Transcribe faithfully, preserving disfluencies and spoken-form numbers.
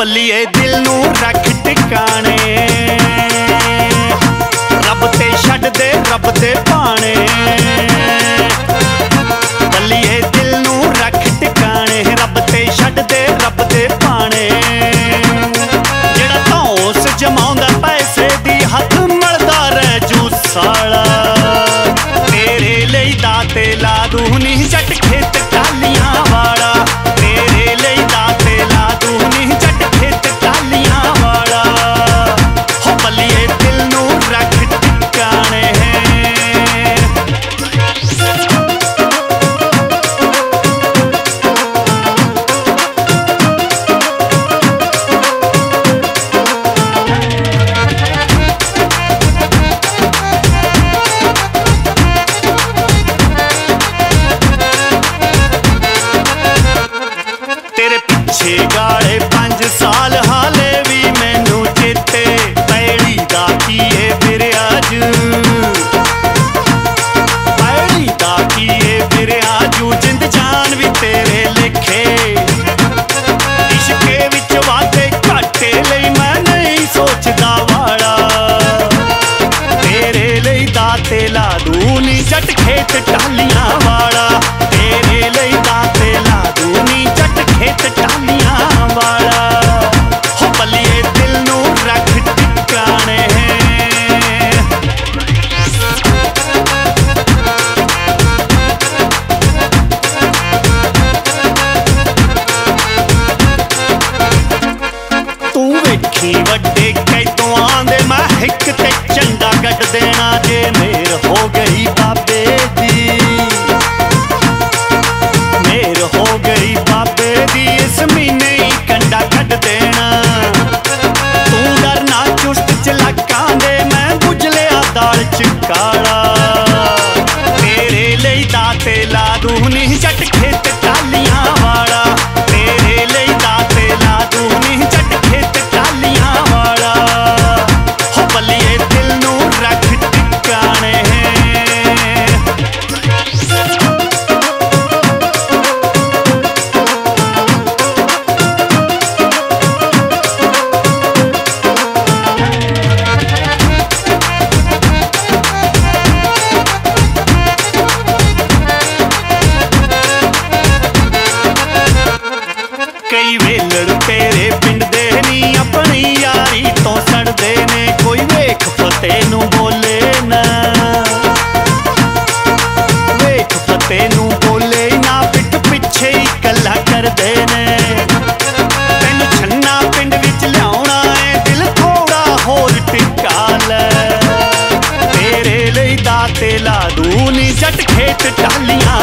बल्लीए दिल नू रख टिकाने, रब ते छड्ड दे रब दे भाने। बल्लीए दिल नू रख टिकाने, रब ते छड्ड दे रब दे भाने। जेड़ा धौंस जमाउंदा पैसे दी हथ मलदा रह जू साला, तेरे लई दाते ला दूं नी जट खेत टालियां वाला। तेरे लई दाते ला दूं नी जट खेत टालियां वाला। हो बल्लीए दिल नू रख टिकाने। तेरे पिछे गाले पंज साल हाले भी मैनू चेते, पैड़ी दा कीए फिर अज, पैड़ी दा कीए फिर अजू। जिंद जान भी तेरे लेखे, इश्के विच वादे घाटे लई मैं नहीं सोचदा वाला। तेरे लई दाते ला दूं नी जट खेत टालियां वाला। तेरे लई दाते ला दूं नी जट खेत टालियां वाला। हो बल्लीए दिल नू रख टिकाने। तू वेखी वड्डे कैदों आंदे मैं हिक ते झंडा गड्ड देना। जे मेर हो गई बाबे दी, मेर हो गई बाबे दी, इस महीने ही कंडा कट देना। तू डरना चुस्त चलाकां दे, मैं बुझ लिया दाल च काला। तेरे लई दाते ला दूं नी जट खेत टालियां वाला। तेरे लई दाते ला दूं नी जट खेत टालियां वाला। हो बल्लीए दिल नू रख टिकाने। कई वेलड़ तेरे पिंड दे नी अपनी यारी तो सड़दे ने। कोई वेख फतेह नू बोले ना, वेख फतेह नू बोले ना, पिठ पिछे ही कला करदे ने। तैनू छन्ना पिंड विच लियाउणा है, दिल थोड़ा होर टिका लै। तेरे लई दाते ला दूं नी जट खेत टालियां